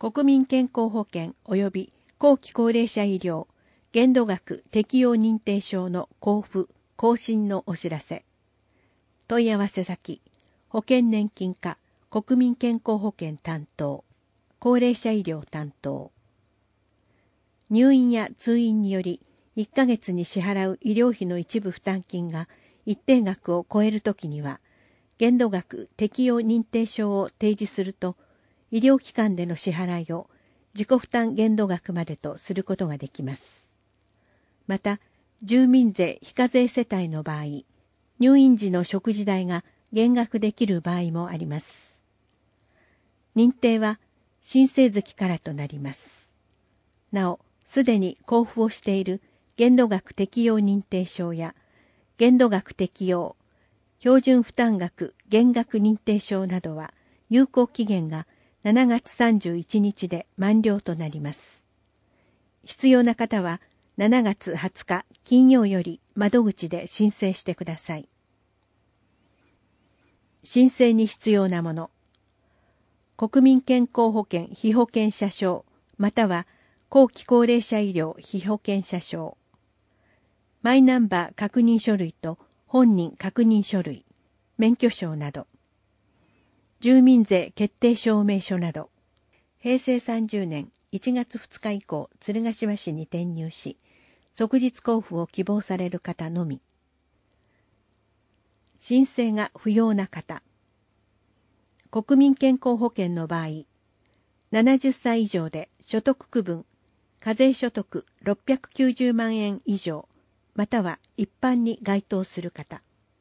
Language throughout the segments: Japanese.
国民健康保険及び後期高齢者医療限度額適用認定証の交付・更新のお知らせ。問い合わせ先、保険年金課国民健康保険担当、高齢者医療担当。入院や通院により1ヶ月に支払う医療費の一部負担金が一定額を超えるときには、限度額適用認定証を提示すると、医療機関での支払いを自己負担限度額までとすることができます。また、住民税非課税世帯の場合、入院時の食事代が減額できる場合もあります。認定は申請月からとなります。なお、すでに交付をしている限度額適用認定証や限度額適用、標準負担額減額認定証などは有効期限が7月31日で満了となります。必要な方は7月20日金曜より窓口で申請してください。申請に必要なもの。国民健康保険被保険者証または後期高齢者医療被保険者証。マイナンバー確認書類と本人確認書類、免許証など。住民税決定証明書など、平成30年1月2日以降、鶴ヶ島市に転入し、即日交付を希望される方のみ。申請が不要な方。国民健康保険の場合、70歳以上で所得区分、課税所得690万円以上、または一般に該当する方。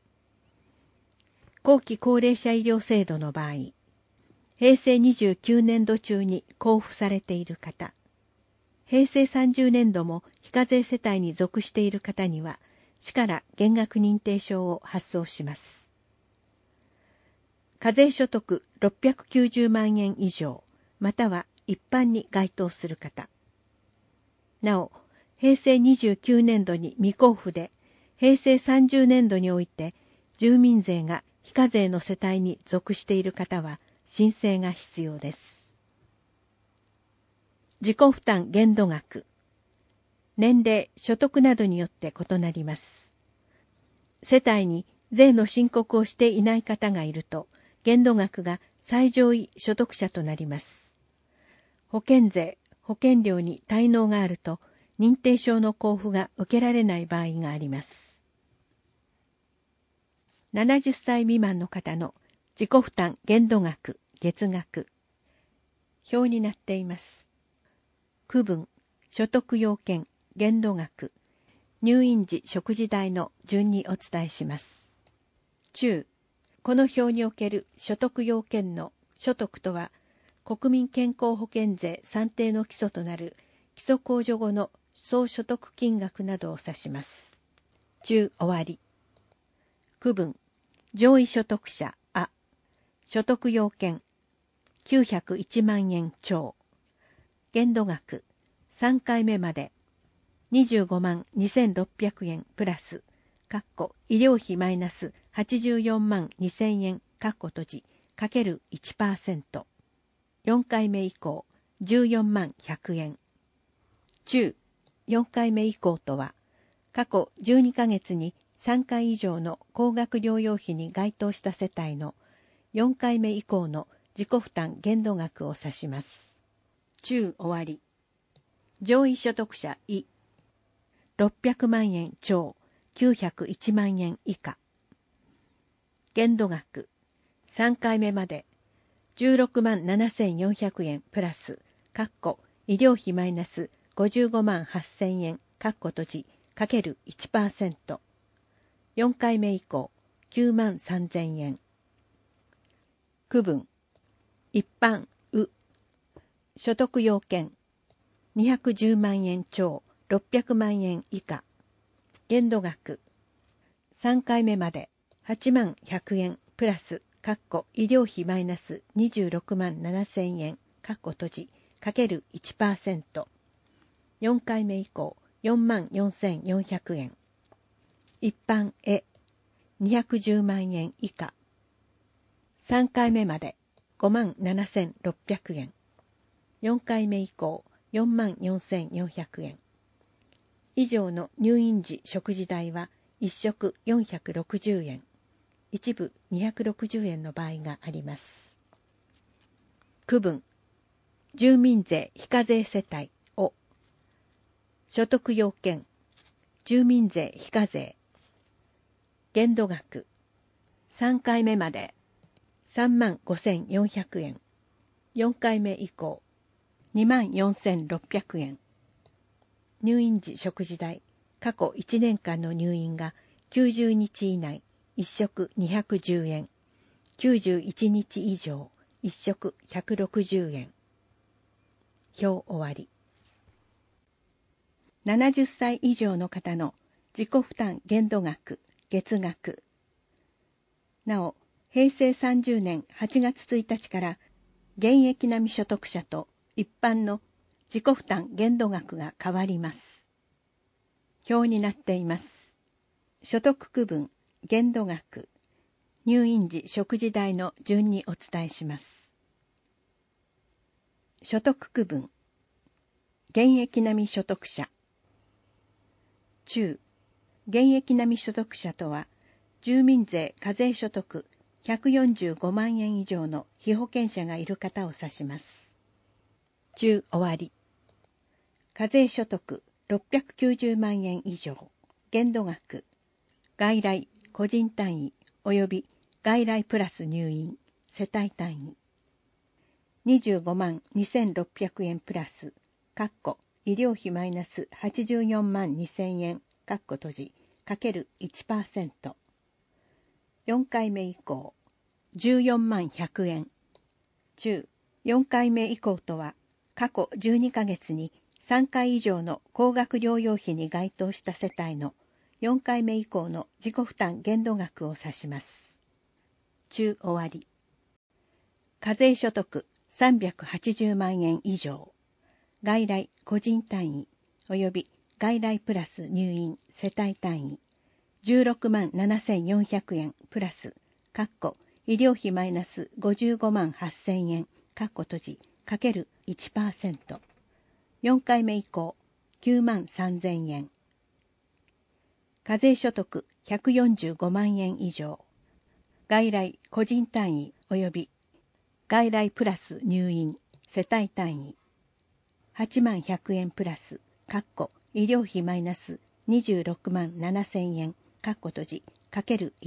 後期高齢者医療制度の場合、平成29年度中に交付されている方、平成30年度も非課税世帯に属している方には、市から減額認定証を発送します。課税所得690万円以上、または一般に該当する方。なお、平成29年度に未交付で、平成30年度において住民税が非課税の世帯に属している方は申請が必要です。自己負担限度額。年齢、所得などによって異なります。世帯に税の申告をしていない方がいると、限度額が最上位所得者となります。保険税、保険料に滞納があると、認定証の交付が受けられない場合があります。70歳未満の方の自己負担限度額、月額。表になっています。区分、所得要件、限度額、入院時食事代の順にお伝えします。中、この表における所得要件の所得とは、国民健康保険税算定の基礎となる基礎控除後の総所得金額などを指します。中終わり。区分、上位所得者、所得要件、901万円超。限度額、3回目まで、25万2600円プラス、医療費マイナス84万2000円、閉じ、かける 1%。4回目以降、14万100円。中、4回目以降とは、過去12ヶ月に3回以上の高額療養費に該当した世帯の4回目以降の自己負担限度額を指します。中終わり。上位所得者600万円超901万円以下。限度額、3回目まで16万7400円プラス、医療費マイナス55万8000円、閉じ、かける 1%。4回目以降、9万3000円。区分、一般、所得要件、210万円超600万円以下。限度額、3回目まで8万100円プラス、医療費マイナス26万7000円、閉じ、かける 1%。4回目以降、4万4400円。一般210万円以下。3回目まで5万7600円。 4回目以降44,400円。以上の入院時食事代は1食460円。一部260円の場合があります。区分、住民税非課税世帯を、所得要件、住民税非課税、限度額、3回目まで35,400円、4回目以降24,600円。入院時食事代、過去1年間の入院が90日以内、1食210円、91日以上、1食160円。表終わり。70歳以上の方の自己負担限度額、月額。なお、平成30年8月1日から現役並み所得者と一般の自己負担限度額が変わります。表になっています。所得区分、限度額、入院時食事代の順にお伝えします。所得区分、現役並み所得者。中、現役並み所得者とは、住民税課税所得145万円以上の被保険者がいる方を指します。中終わり。課税所得690万円以上、限度額、外来、個人単位及び外来プラス入院、世帯単位。25万2600円プラス、医療費マイナス84万2000円、閉じ、かける 1%。4回目以降、14万100円。中、4回目以降とは、過去12ヶ月に3回以上の高額療養費に該当した世帯の4回目以降の自己負担限度額を指します。中終わり。課税所得380万円以上、外来個人単位及び外来プラス入院世帯単位16万7400円プラス、医療費マイナス55万8000円、閉じ、かける 1%。4回目以降、9万3000円。課税所得145万円以上、外来個人単位及び外来プラス入院世帯単位8万100円プラス、医療費マイナス26万7000円、閉じ、かける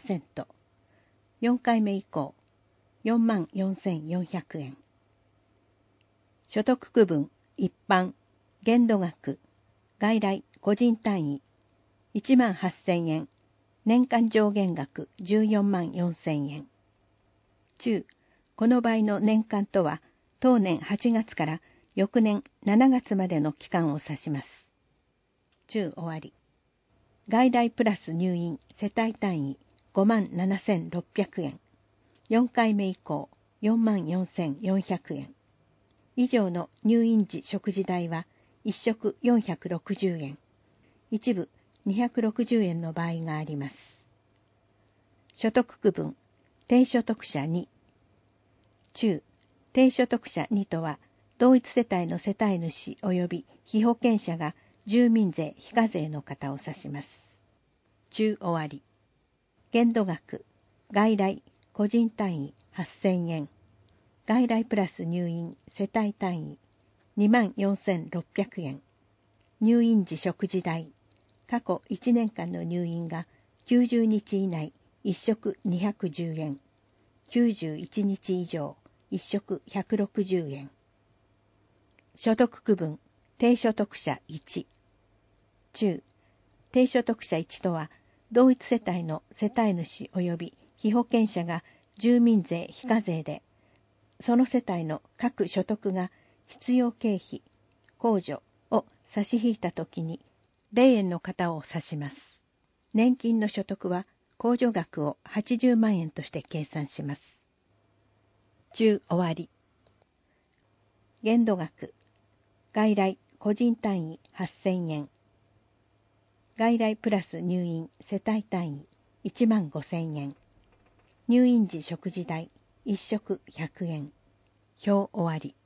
1%。4回目以降、4万4400円。所得区分、一般、限度額、外来、個人単位、1万8000円、年間上限額14万4000円。中、この場合の年間とは、当年8月から翌年7月までの期間を指します。中終わり。外来プラス入院世帯単位5万7600円。4回目以降4万4400円。以上の入院時食事代は1食460円。一部260円の場合があります。所得区分、低所得者2。中、低所得者2とは、同一世帯の世帯主及び被保険者が住民税非課税の方を指します。中終わり。限度額、外来、個人単位8000円。外来プラス入院世帯単位2万4600円。入院時食事代、過去1年間の入院が90日以内1食210円。91日以上1食160円。所得区分、低所得者1。中、低所得者1とは、同一世帯の世帯主及び被保険者が住民税非課税で、その世帯の各所得が必要経費、控除を差し引いたときに、0円の方を指します。年金の所得は控除額を80万円として計算します。中終わり。限度額、外来個人単位8000円。外来プラス入院世帯単位1万5000円。入院時食事代1食100円。表終わり。